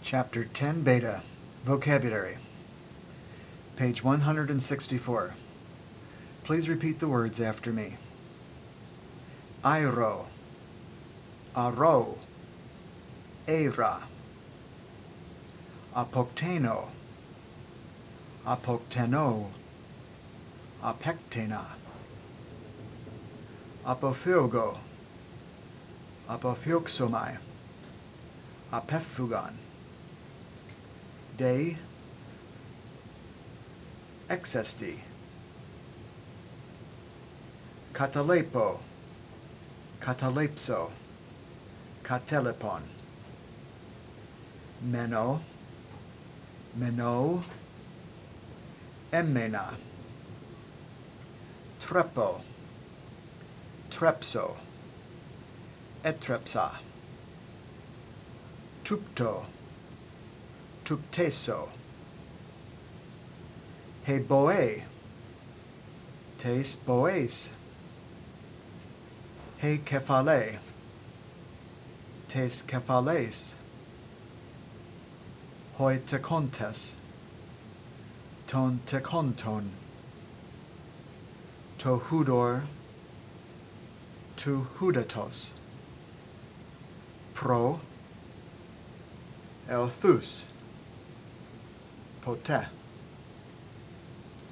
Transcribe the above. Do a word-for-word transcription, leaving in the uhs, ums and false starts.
Chapter ten Beta, Vocabulary, page one hundred sixty-four. Please repeat the words after me. Airo, aro, era, apokteno, apokteno, apektena, apophygo, apophyxomai, apephugon, de, exesti, katalepo, catalepso, katelepon, meno, meno, emmena, trepo, trepso, etrepsa, tupto, tupteso, he boe, tes boes, he kephale, tes kephales, hoi tekontes, ton tekonton, to hudor, tu hudatos, pro, elthus, pote.